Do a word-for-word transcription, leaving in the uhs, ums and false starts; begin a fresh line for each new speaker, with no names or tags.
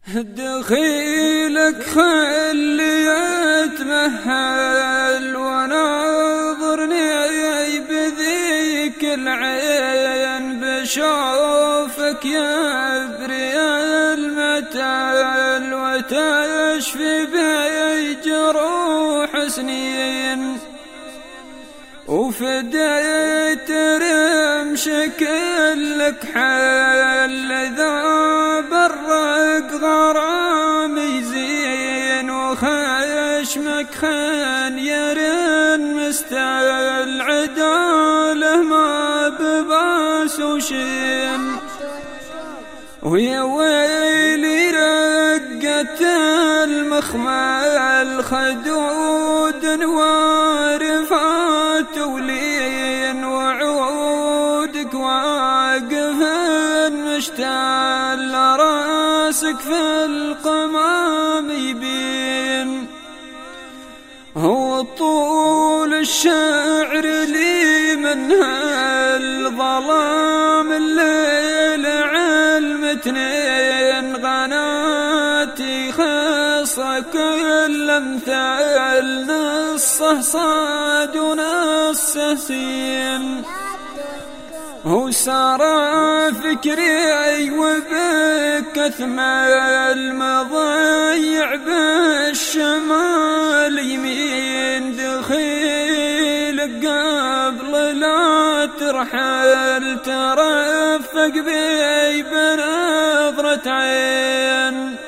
دخيلك خلي يتمهل وناظرني بذيك العين، بشوفك يبري المتل وتشفي بي جروح سنين، وفديت رمشك لك حل ذا برق غرامي زين، وخشمك خنير مستلعد له ما بباس وشين، ويا ويلي رقت المخمل خدود وارفات ولين، وعودك واقف مشتل راسك في القمام يبين، هو طول الشعر لي من هالظلام الليل علمتنين، غناتي خاصة كل امثال نصه صاد ونصه سين، هو سار فكري وبك اثمل مضيع بالشمال يمين، دخيلك قبل لا ترحل ترفق بي بنظرة عين.